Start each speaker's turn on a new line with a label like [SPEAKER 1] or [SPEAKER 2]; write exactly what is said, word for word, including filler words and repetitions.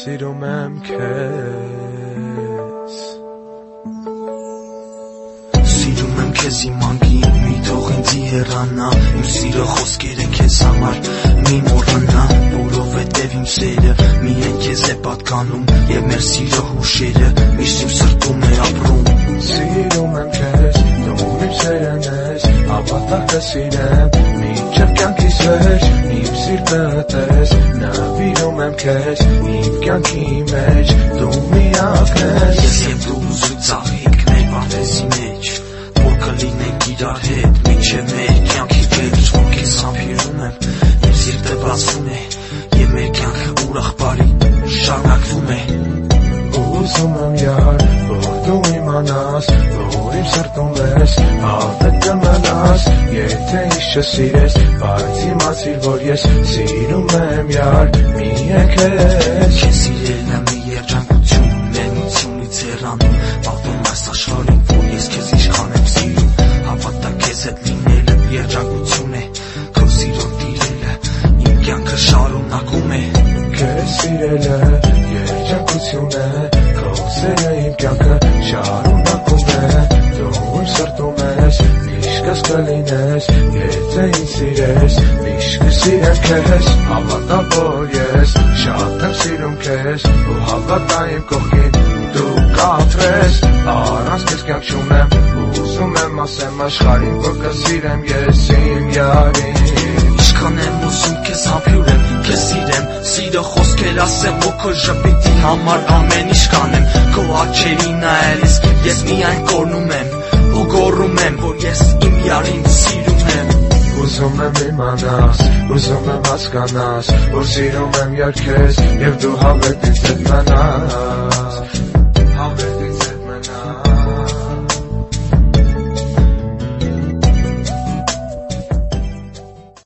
[SPEAKER 1] Սիրում եմ քեզ
[SPEAKER 2] Սիրում եմ քեզ իմ անգին մի թող ինձի հեռանա Իմ սիրո խոսքերը քեզ համար մի մոռանա Որովհետև իմ սերը միայն քեզ է պատկանում Եվ մեր սիրո հուշերը միշտ իմ սրտում է ապրում
[SPEAKER 1] Սիրում եմ քեզ, դու իմ սերն ես Հավատա կսիրեմ, մինչև կյանքիս վերջ Իմ սիրտը տես, նվիրում եմ քեզ Իմ կյանքի մեջ, դու միակն ես
[SPEAKER 2] Ես և դու ուզու ծաղիկներ պարտեզի մեջ Որ կլինենք իրար հետ, մինչև մեր կյանքի վերջ Որ քեզ համբերում եմ, իմ սիրտը բացվում է Եվ մեր կյանքը ուրախ բարի շարունակվում է
[SPEAKER 1] Ուզում եմ յար, որ դու իմանաս Որ իմ սրտում ես, հավետ կմնաս Եթե ինձ չսիրես, բայց իմացիր, որ ես Սիրում եմ յար, միայն քեզ
[SPEAKER 2] Քեզ սիրելն է մի երջանկություն, մենությունից հեռանում Պատմում այս աշխարհին, որ ես քեզ ինչքան եմ սիրում Հավատա քեզ հետ լինելը երջանկություն է Քո սիրով տիրելը իմ կյանքը շարունակում է
[SPEAKER 1] Քեզ սիրելը երջանկություն է Քո սերը իմ կյանքը շարունակում է Դու իմ սրտում ես, միշտ կլինես Եթե ինձ սիրես, միշտ կսիրեմ քեզ Հավատա որ ես շատ եմ սիրում քեզ Ու հավատա իմ կողքին դու կապրես Առանց քեզ կյանք չունեմ Ուզում եմ ասեմ աշխարհին որ կսիրեմ ես իմ յարին
[SPEAKER 2] Ինչքան եմ ուզում քեզ համբուրեմ, քեզ սիրեմ Սիրո խոսքեր ասեմ ու քո ժպիտի համար ամեն ինչ կանեմ Քո աչքերի նայելիս ես միայն կորնում եմ Ու գոռում եմ որ ես իմ յարին սիրում եմ
[SPEAKER 1] Ուզում եմ իմանաս, ուզում եմ հասկանաս Որ սիրում եմ յար քեզ Եվ դու հավետ ինձ հետ մնաս